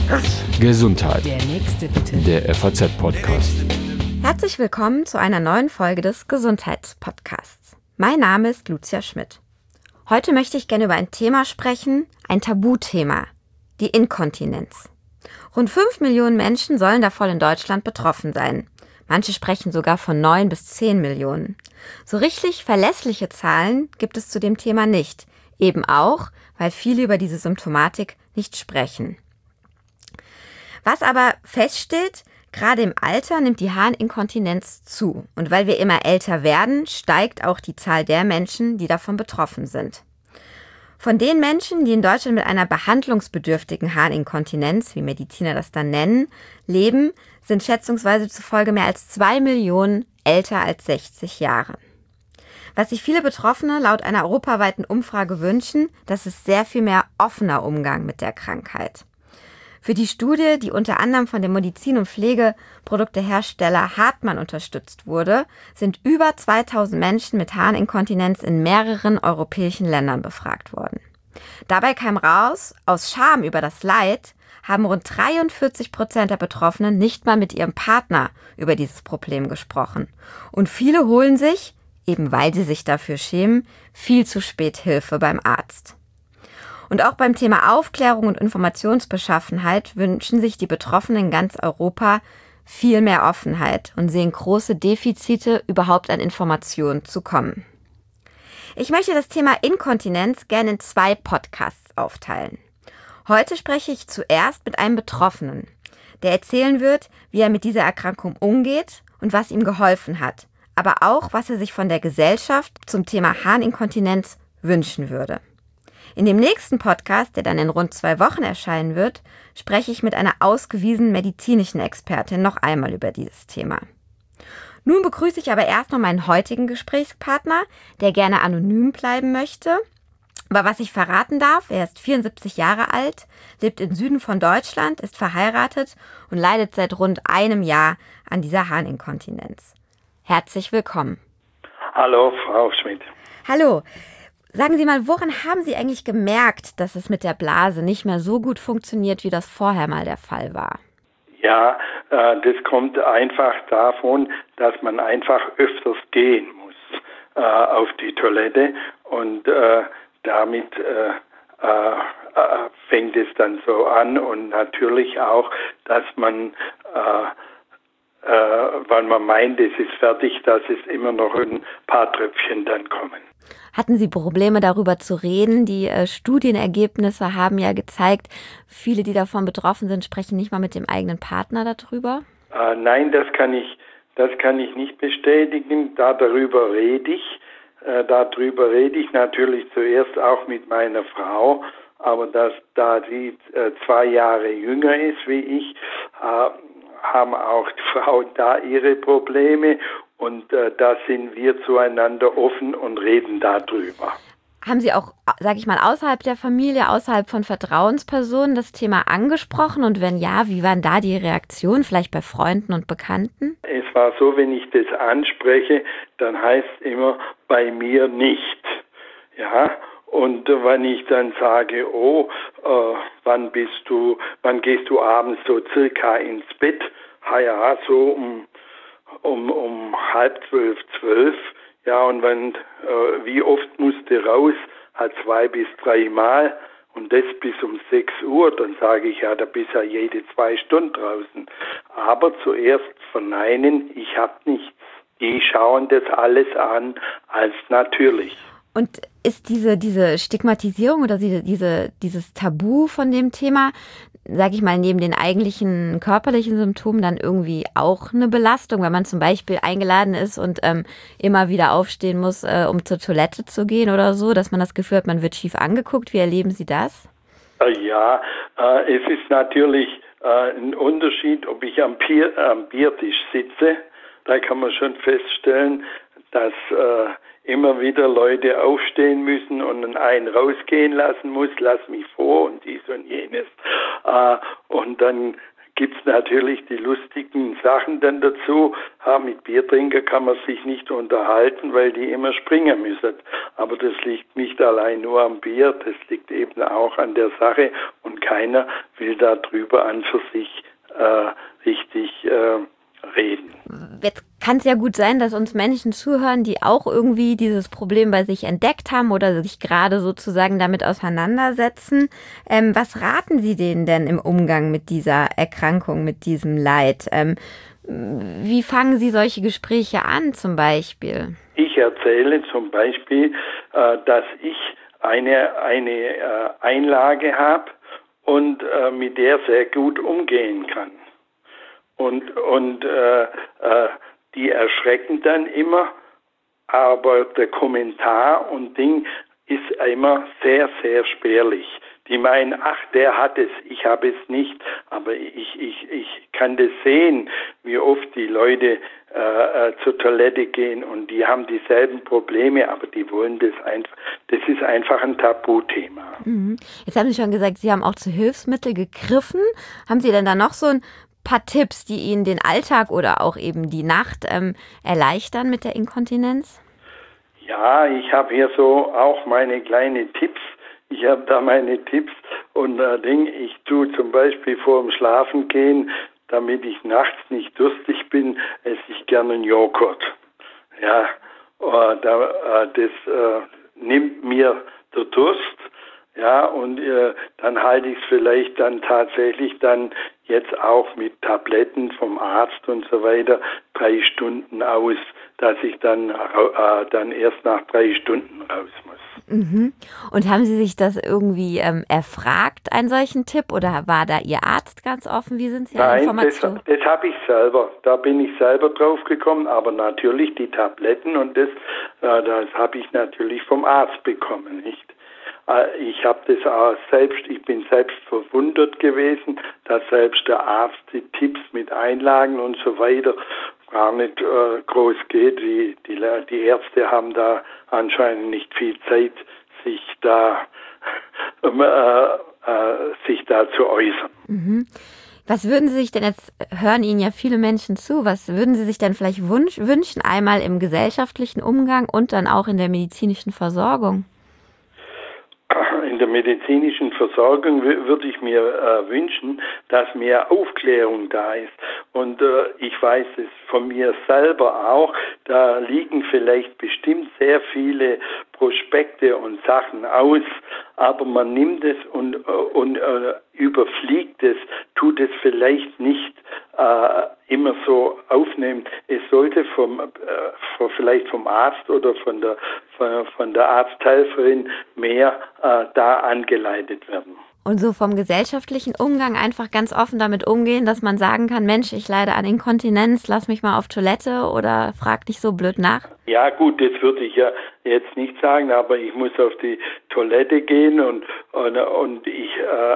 Gesundheit. Der nächste bitte. Der FAZ-Podcast. Herzlich willkommen zu einer neuen Folge des Gesundheitspodcasts. Mein Name ist Lucia Schmidt. Heute möchte ich gerne über ein Thema sprechen, ein Tabuthema, die Inkontinenz. Rund 5 Millionen Menschen sollen davon in Deutschland betroffen sein. Manche sprechen sogar von 9 bis 10 Millionen. So richtig verlässliche Zahlen gibt es zu dem Thema nicht. Eben auch, weil viele über diese Symptomatik nicht sprechen. Was aber feststeht, gerade im Alter nimmt die Harninkontinenz zu. Und weil wir immer älter werden, steigt auch die Zahl der Menschen, die davon betroffen sind. Von den Menschen, die in Deutschland mit einer behandlungsbedürftigen Harninkontinenz, wie Mediziner das dann nennen, leben, sind schätzungsweise zufolge mehr als 2 Millionen älter als 60 Jahre. Was sich viele Betroffene laut einer europaweiten Umfrage wünschen, das ist sehr viel mehr offener Umgang mit der Krankheit. Für die Studie, die unter anderem von dem Medizin- und Pflegeproduktehersteller Hartmann unterstützt wurde, sind über 2000 Menschen mit Harninkontinenz in mehreren europäischen Ländern befragt worden. Dabei kam raus, aus Scham über das Leid haben rund 43% der Betroffenen nicht mal mit ihrem Partner über dieses Problem gesprochen. Und viele holen sich, eben weil sie sich dafür schämen, viel zu spät Hilfe beim Arzt. Und auch beim Thema Aufklärung und Informationsbeschaffenheit wünschen sich die Betroffenen in ganz Europa viel mehr Offenheit und sehen große Defizite, überhaupt an Informationen zu kommen. Ich möchte das Thema Inkontinenz gerne in 2 Podcasts aufteilen. Heute spreche ich zuerst mit einem Betroffenen, der erzählen wird, wie er mit dieser Erkrankung umgeht und was ihm geholfen hat, aber auch, was er sich von der Gesellschaft zum Thema Harninkontinenz wünschen würde. In dem nächsten Podcast, der dann in rund 2 Wochen erscheinen wird, spreche ich mit einer ausgewiesenen medizinischen Expertin noch einmal über dieses Thema. Nun begrüße ich aber erst noch meinen heutigen Gesprächspartner, der gerne anonym bleiben möchte. Aber was ich verraten darf, er ist 74 Jahre alt, lebt im Süden von Deutschland, ist verheiratet und leidet seit rund einem Jahr an dieser Harninkontinenz. Herzlich willkommen. Hallo, Frau Schmidt. Hallo. Sagen Sie mal, woran haben Sie eigentlich gemerkt, dass es mit der Blase nicht mehr so gut funktioniert, wie das vorher mal der Fall war? Ja, das kommt einfach davon, dass man einfach öfters gehen muss auf die Toilette und damit fängt es dann so an und natürlich auch, dass man wenn man meint, es ist fertig, dass es immer noch ein paar Tröpfchen dann kommen. Hatten Sie Probleme, darüber zu reden? Die Studienergebnisse haben ja gezeigt, viele, die davon betroffen sind, sprechen nicht mal mit dem eigenen Partner darüber. Nein, das kann ich nicht bestätigen. Darüber rede ich. Darüber rede ich natürlich zuerst auch mit meiner Frau, aber da sie 2 Jahre jünger ist wie ich, haben auch die Frauen da ihre Probleme und da sind wir zueinander offen und reden darüber. Haben Sie auch, sage ich mal, außerhalb der Familie, außerhalb von Vertrauenspersonen das Thema angesprochen? Und wenn ja, wie waren da die Reaktionen, vielleicht bei Freunden und Bekannten? Es war so, wenn ich das anspreche, dann heißt es immer, bei mir nicht. Ja, und wenn ich dann sage, wann gehst du abends so circa ins Bett? Ja, so um 11:30, 12. Ja, und wie oft musste raus? 2 bis 3 Mal und das bis um 6 Uhr. Dann sage ich, ja, da bist ja jede 2 Stunden draußen. Aber zuerst verneinen, ich hab nichts. Die schauen das alles an als natürlich. Und ist diese Stigmatisierung oder dieses Tabu von dem Thema, sage ich mal, neben den eigentlichen körperlichen Symptomen dann irgendwie auch eine Belastung, wenn man zum Beispiel eingeladen ist und immer wieder aufstehen muss, um zur Toilette zu gehen oder so, dass man das Gefühl hat, man wird schief angeguckt? Wie erleben Sie das? Ja, es ist natürlich ein Unterschied, ob ich am Biertisch sitze. Da kann man schon feststellen, dass immer wieder Leute aufstehen müssen und einen rausgehen lassen muss, lass mich vor und dies und jenes. Und dann gibt es natürlich die lustigen Sachen dann dazu. Mit Biertrinker kann man sich nicht unterhalten, weil die immer springen müssen. Aber das liegt nicht allein nur am Bier, das liegt eben auch an der Sache und keiner will darüber an für sich richtig reden. Jetzt kann es ja gut sein, dass uns Menschen zuhören, die auch irgendwie dieses Problem bei sich entdeckt haben oder sich gerade sozusagen damit auseinandersetzen. Was raten Sie denen denn im Umgang mit dieser Erkrankung, mit diesem Leid? Wie fangen Sie solche Gespräche an zum Beispiel? Ich erzähle zum Beispiel, dass ich eine Einlage habe und mit der sehr gut umgehen kann. Und die erschrecken dann immer, aber der Kommentar und Ding ist immer sehr, sehr spärlich. Die meinen, ach, der hat es, ich habe es nicht, aber ich kann das sehen, wie oft die Leute zur Toilette gehen und die haben dieselben Probleme, aber die wollen das einfach, das ist einfach ein Tabuthema. Jetzt haben Sie schon gesagt, Sie haben auch zu Hilfsmitteln gegriffen. Haben Sie denn da noch so ein paar Tipps, die Ihnen den Alltag oder auch eben die Nacht erleichtern mit der Inkontinenz? Ja, ich habe hier so auch meine kleinen Tipps. Ich habe da meine Tipps und ich tue zum Beispiel vor dem Schlafengehen, damit ich nachts nicht durstig bin, esse ich gerne einen Joghurt. Ja, das nimmt mir der Durst. Ja, und dann halte ich es vielleicht dann tatsächlich dann jetzt auch mit Tabletten vom Arzt und so weiter 3 Stunden aus, dass ich dann erst nach 3 Stunden raus muss. Mhm. Und haben Sie sich das irgendwie erfragt, einen solchen Tipp, oder war da Ihr Arzt ganz offen? Wie sind Sie an Informationen? Das habe ich selber. Da bin ich selber drauf gekommen, aber natürlich die Tabletten und das habe ich natürlich vom Arzt bekommen, nicht? Ich habe das auch ich bin selbst verwundert gewesen, dass selbst der Arzt die Tipps mit Einlagen und so weiter gar nicht groß geht. Die Ärzte haben da anscheinend nicht viel Zeit, sich da zu äußern. Mhm. Was würden Sie sich denn, jetzt hören Ihnen ja viele Menschen zu, was würden Sie sich denn vielleicht wünschen, einmal im gesellschaftlichen Umgang und dann auch in der medizinischen Versorgung? In der medizinischen Versorgung würde ich mir wünschen, dass mehr Aufklärung da ist. Und ich weiß es von mir selber auch, da liegen vielleicht bestimmt sehr viele Prospekte und Sachen aus, aber man nimmt es und überfliegt es, tut es vielleicht nicht immer so aufnehmen. Es sollte vielleicht vom Arzt oder von der Arzthelferin mehr da angeleitet werden. Und so vom gesellschaftlichen Umgang einfach ganz offen damit umgehen, dass man sagen kann, Mensch, ich leide an Inkontinenz, lass mich mal auf Toilette oder frag nicht so blöd nach? Ja gut, das würde ich ja jetzt nicht sagen, aber ich muss auf die Toilette gehen und ich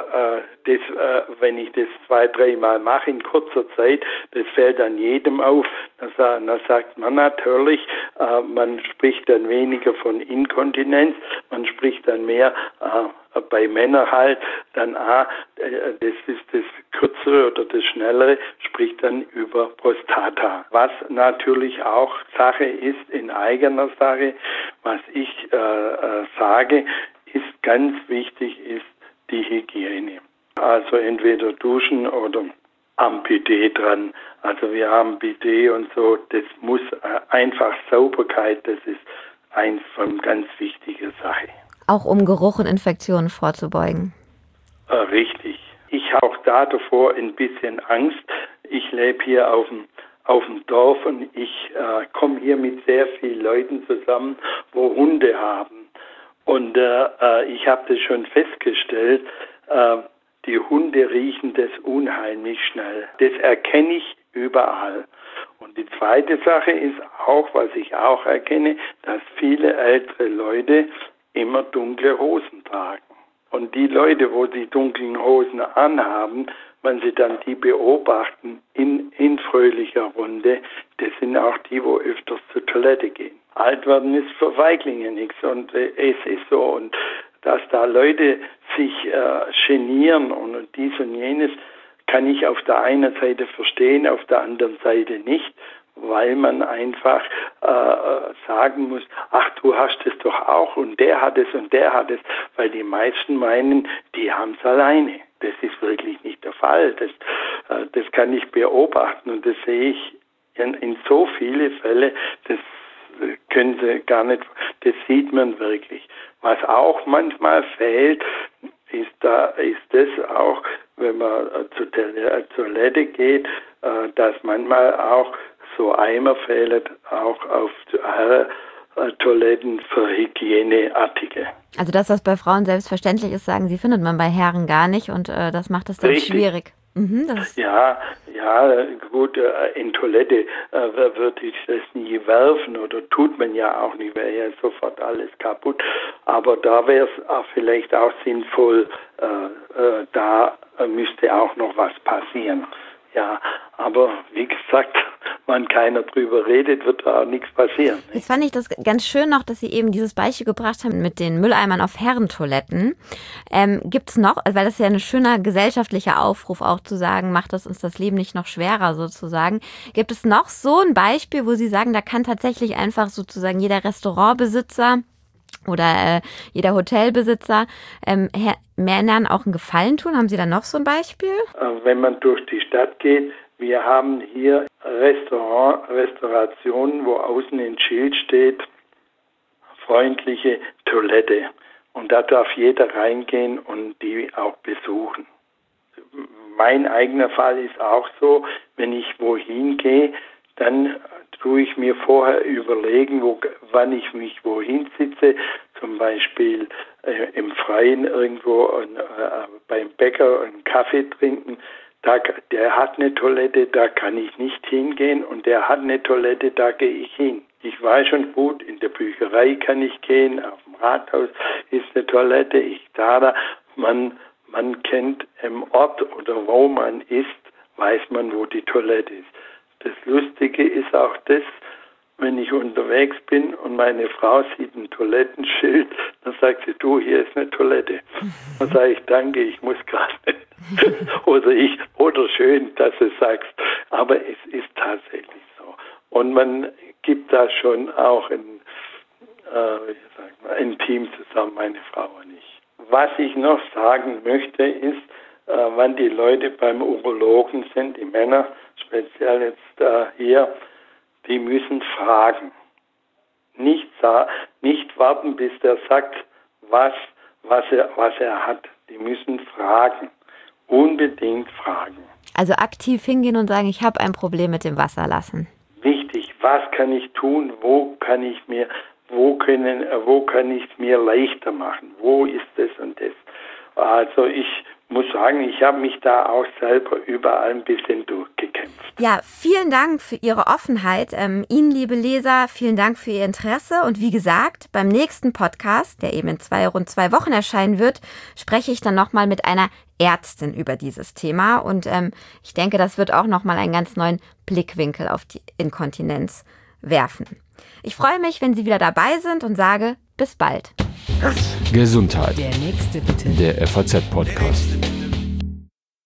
wenn ich das 2-3 Mal mache in kurzer Zeit, das fällt dann jedem auf. Dann sagt man natürlich, man spricht dann weniger von Inkontinenz, man spricht dann mehr bei Männern halt, dann das ist das Kürzere oder das Schnellere, spricht dann über Prostata. Was natürlich auch Sache ist, in eigener Sache, was ich sage, ist ganz wichtig, ist die Hygiene. Also entweder duschen oder am Bidet dran. Also wir haben Bidet und so, das muss einfach Sauberkeit, das ist eins von ganz wichtiger Sache. Auch um Geruch und Infektionen vorzubeugen. Richtig. Ich habe auch davor ein bisschen Angst. Ich lebe hier auf dem Dorf und ich komme hier mit sehr vielen Leuten zusammen, wo Hunde haben. Und ich habe das schon festgestellt, die Hunde riechen das unheimlich schnell. Das erkenne ich überall. Und die zweite Sache ist auch, was ich auch erkenne, dass viele ältere Leute immer dunkle Hosen tragen. Und die Leute, wo die dunklen Hosen anhaben, wenn sie dann die beobachten in fröhlicher Runde, das sind auch die, wo öfters zur Toilette gehen. Alt werden ist für Feiglinge nichts und es ist so. Und dass da Leute sich genieren und dies und jenes, kann ich auf der einen Seite verstehen, auf der anderen Seite nicht, weil man einfach sagen muss, ach, du hast es doch auch und der hat es, weil die meisten meinen, die haben es alleine. Das ist wirklich nicht der Fall. Das kann ich beobachten und das sehe ich in so viele Fälle, das können Sie gar nicht, das sieht man wirklich. Was auch manchmal fehlt, ist das auch, wenn man zur Toilette geht, dass manchmal auch so Eimer fehlen, auch auf Toiletten für Hygieneartige. Also das, was bei Frauen selbstverständlich ist, sagen Sie, findet man bei Herren gar nicht und das macht es dann schwierig. Ja, gut, in Toilette würde ich das nie werfen oder tut man ja auch nicht, wäre ja sofort alles kaputt. Aber da wäre es vielleicht auch sinnvoll, da müsste auch noch was passieren. Ja, aber wie gesagt, wenn keiner drüber redet, wird da auch nichts passieren. Jetzt fand ich das ganz schön noch, dass Sie eben dieses Beispiel gebracht haben mit den Mülleimern auf Herrentoiletten. Gibt es noch, weil das ist ja ein schöner gesellschaftlicher Aufruf auch zu sagen, macht es uns das Leben nicht noch schwerer sozusagen. Gibt es noch so ein Beispiel, wo Sie sagen, da kann tatsächlich einfach sozusagen jeder Restaurantbesitzer oder jeder Hotelbesitzer Männern auch einen Gefallen tun? Haben Sie da noch so ein Beispiel? Wenn man durch die Stadt geht, wir haben hier Restaurationen, wo außen ein Schild steht, freundliche Toilette. Und da darf jeder reingehen und die auch besuchen. Mein eigener Fall ist auch so, wenn ich wohin gehe, dann tue ich mir vorher überlegen, wann ich mich wohin sitze, zum Beispiel im Freien irgendwo beim Bäcker einen Kaffee trinken. Der hat eine Toilette, da kann ich nicht hingehen und der hat eine Toilette, da gehe ich hin. Ich weiß schon gut, in der Bücherei kann ich gehen, auf dem Rathaus ist eine Toilette, man kennt im Ort oder wo man ist, weiß man, wo die Toilette ist. Das Lustige ist auch das, wenn ich unterwegs bin und meine Frau sieht ein Toilettenschild, dann sagt sie, du, hier ist eine Toilette. Dann sage ich, danke, ich muss gerade nicht. Oder schön, dass du sagst. Aber es ist tatsächlich so. Und man gibt da schon auch ein Team zusammen, meine Frau und ich. Was ich noch sagen möchte, ist, wann die Leute beim Urologen sind, die Männer, speziell jetzt hier, die müssen fragen. Nicht warten, bis der sagt, was er hat. Die müssen fragen. Unbedingt fragen. Also aktiv hingehen und sagen, ich habe ein Problem mit dem Wasserlassen. Wichtig, was kann ich tun? Wo kann ich es mir leichter machen? Wo ist das und das? Also ich muss sagen, ich habe mich da auch selber überall ein bisschen durchgekämpft. Ja, vielen Dank für Ihre Offenheit. Ihnen, liebe Leser, vielen Dank für Ihr Interesse. Und wie gesagt, beim nächsten Podcast, der eben in rund 2 Wochen erscheinen wird, spreche ich dann nochmal mit einer Ärztin über dieses Thema. Und ich denke, das wird auch nochmal einen ganz neuen Blickwinkel auf die Inkontinenz werfen. Ich freue mich, wenn Sie wieder dabei sind und sage bis bald. Gesundheit. Der nächste bitte. Der FAZ-Podcast.